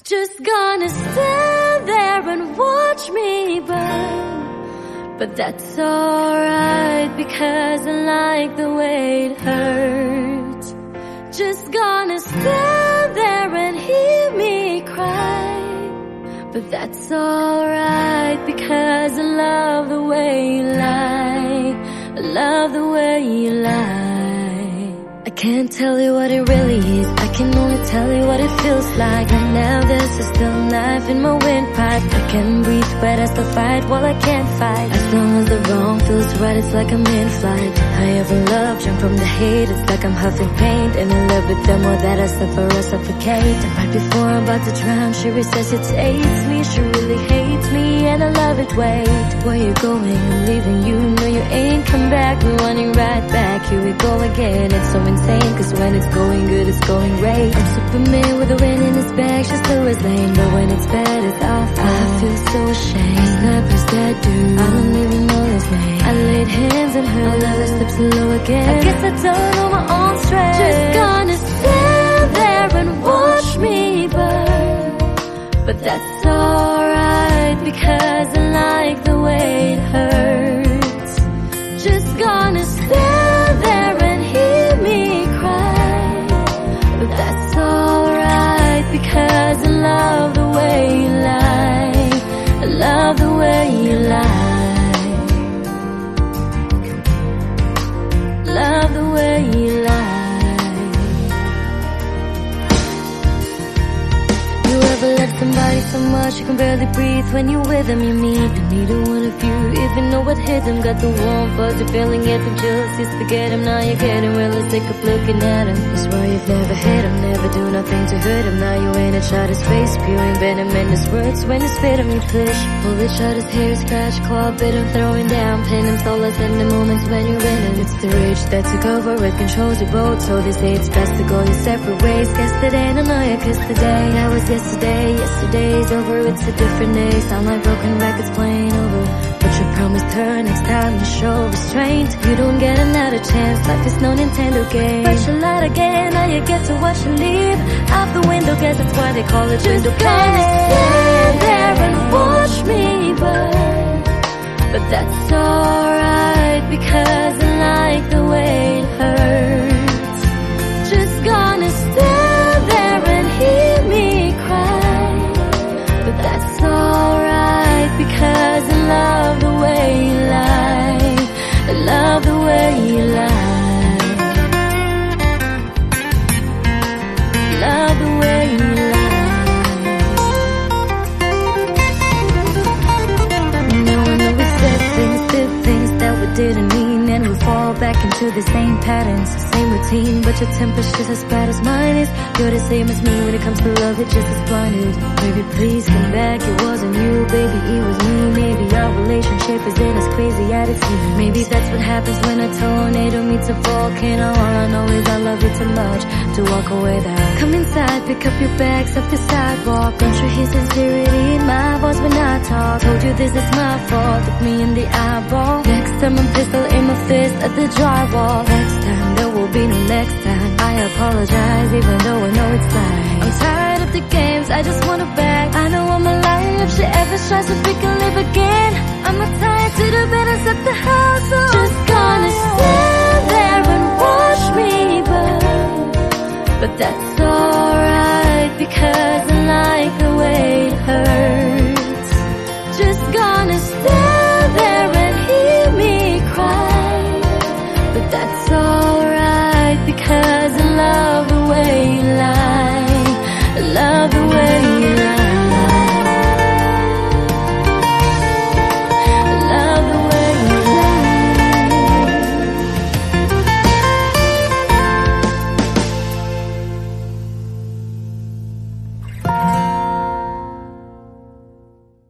Just gonna stand there and watch me burn. But that's alright, because I like the way it hurts. Just gonna stand there and hear me cry. But that's alright, because I love the way you lie. I love the way you lie. I can't tell you what it really is, I can only tell you what it feels like. Right now there's a still knife in my windpipe. I can breathe but I still fight while I can't fight. As long as the wrong feels right, it's like I'm in flight. I haven't loved, jump from the hate, it's like I'm huffing paint. And in love with them, more that I suffer or suffocate. And right before I'm about to drown, she resuscitates me. She really hates me and I love it. Wait, where you going? I'm leaving you, no you ain't come back. We're running right back, here we go again. It's so insane, cause when it's going good, it's going great. I'm Superman with a wind in his bag, she's Lois Lane. But when it's bad, it's awful. I feel so ashamed. Snipers that dude, I don't even know his name. I laid hands on her, I'll never slip so low again. I guess I don't know my own strength. Just gonna stand there and watch me burn. But that's alright, because I like the way it hurts. Just gonna stand there and hear me cry. But that's alright, because I love the way you lie. I love the way you lie. Love the way you lie. You ever love somebody so much you can barely breathe when you're with them, you mean? And neither one of you even know what hit them. Got the warm fuzzy feeling, get the chills, just forget him. Now you're getting really sick of looking at him. I swear you've never hit him, never do nothing to hurt him. Now you ain't inside his face, spewing venom in his words. When you spit him, you push, pull each other's hair, scratch, claw, bit him, throwing down, pin him, solace in the moments when you're in it. It's the rage that took over, it controls you both. So they say it's best to go your separate ways. Guess today, and I know you kissed today. That was yesterday, yesterday's over, it's a different day. Sound like broken records playing over. But you promised her next time you show restraint. You don't get another chance, life is no Nintendo game. But you lied again, now you get to watch you leave out the window, guess that's why they call it window pane. Stand there and watch me burn. But that's alright, because I like the way it hurts. Just gonna stand there and hear me cry. But that's alright, because I love the way you lie. I love the way you lie. Love the way you lie. Now I know we said things, did things that we didn't mean, and we fall back into the same patterns, same routine. But your temper's just as bad as mine is. You're the same as me when it comes to love, it's just as blinded. Baby, please come back, it wasn't you, baby, it was me. Maybe our relationship isn't as crazy as it seems. Maybe that's what happens when a tornado meets a volcano. All I know is I love you too much to walk away there. Come inside, pick up your bags off the sidewalk. Don't you hear sincerity in my voice when I talk? Told you this is my fault, look me in the eyeball. Next time I'm pistol in my fist at the drywall. Next time there will be no next time. I apologize even though I know it's lying. I'm tired of the games, I just want her back. I know I'm alive if she ever tries so we can live again. I'm not tired to the bed and set the house on. Just gonna stand there and watch me burn. But that's alright, because I